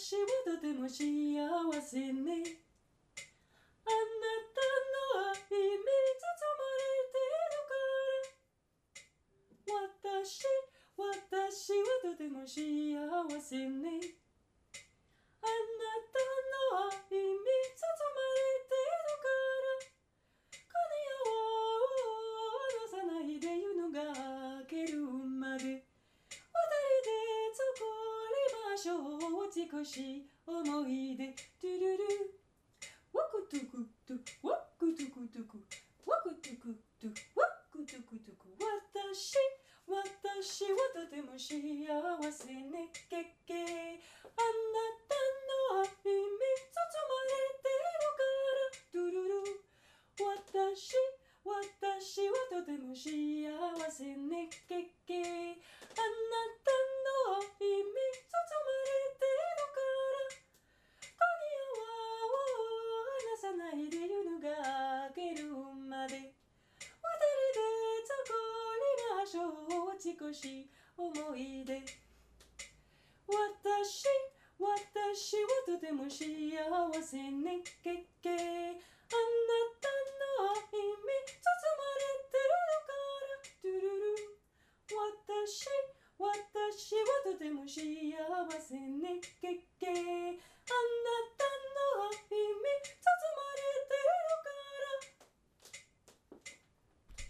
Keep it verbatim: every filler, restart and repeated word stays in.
私はとても幸せね。あなたの愛に包まれてるから、私、私はとても幸せね。あなたの愛に包まれてるから、鐘を離さないで夜のが明けるまで、二人で作りましょう美しい思い出。トゥルルワクトゥクトゥワクトゥクトゥクワクトゥクトゥワクトゥクトゥク。私、私はとても幸せね。けっけ。あなたの愛に包まれてるから、トゥルル。私、私はとても幸せね。けっけ。あなたの愛に包まれてるから、離さないで夜が明けるまで、二人で作りましょう美しい思い出。私、私はとても幸せね。けっけ。あなたの愛に包まれてるから、トゥルル。私、私はとても幸せね。けっけ。あなたの愛に